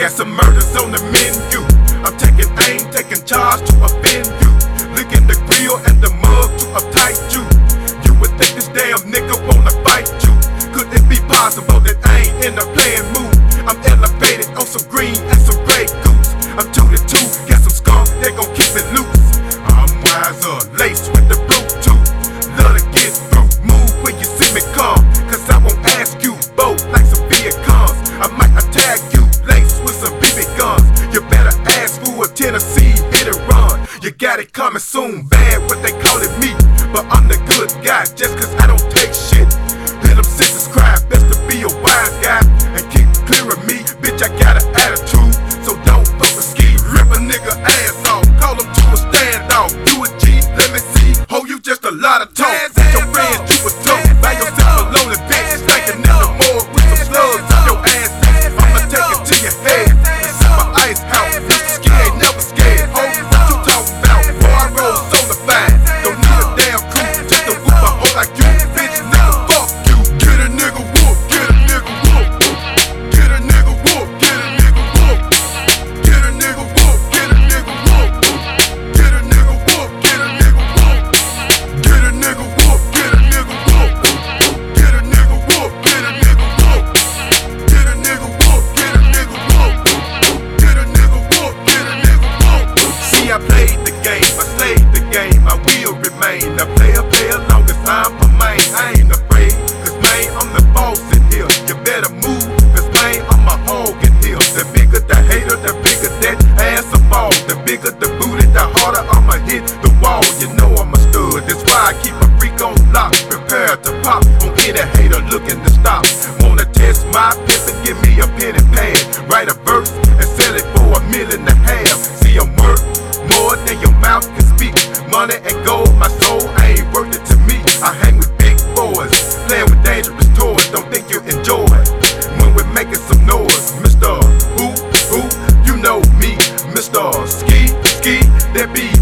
got some murders on the menu. I'm taking aim, taking charge to offend you. Licking the grill and the mug to uptight you. You would think this damn nigga wanna fight you. Could it be possible that I ain't in a playing mood? I'm elevated on some green and some Grey Goose. I'm 2 to 2, got some skunk, they gon' keep it loose. I'm wiser, laced with the Bluetooth. Love to get through, move when you see me come. Cause I won't ask you, both like some Vietcons. I might attack you, laced with some BB guns. You better ask who a Tennessee, hit and run. You got it coming soon, bad what they callin' me. But I'm the good guy, just cause I don't take shit. Let them sisters cry, best to be a wise guy. And keep clear of me, bitch I got an attitude. So don't fuck with ski, rip a nigga ass off. Call him to a standoff, you a G, let me see. Ho, you just a lot of talk. Your friends, you a dope. By yourself alone and bitch, stinking in the morgue with some slugs on your ass. I'ma take it to your head and set my ice out. Mr. Ski ain't never scared. Ho, what you talking about? Boy, I roll soda fine. Don't need a damn crew just to whoop a hoe like you. Bitch, nigga, fuck you. Get a nigga whoop, get a nigga whoop. Get a nigga whoop, get a nigga whoop. Get a nigga whoop, get a nigga whoop. Get a nigga whoop, get a nigga whoop. Get a nigga whoop, get a nigga whoop. Get a nigga whoop, get a nigga whoop. Get a nigga whoop, get a nigga whoop. Get a nigga whoop, get a nigga whoop. See, I played the game, I slayed the game, I will remain a player long as I'm a man. I ain't afraid, cause man, I'm the boss in here. You better move, cause man, I'm a hog in here. The bigger the hater, the bigger that ass a ball. The bigger the booty, the harder I'ma hit the wall. You know I'm a stud, that's why I keep a freak on lock. Prepared to pop on any hater looking to stop. Wanna test my pimp and give me a pen and pad. Write a verse and sell it for $1.5 million. See, I'm worth more than your mouth can speak. Money and gold, my soul ain't worth it to me. I hang with big boys, playing with dangerous toys. Don't think you enjoy when we're making some noise. Mr. Who, you know me. Mr. Ski, that be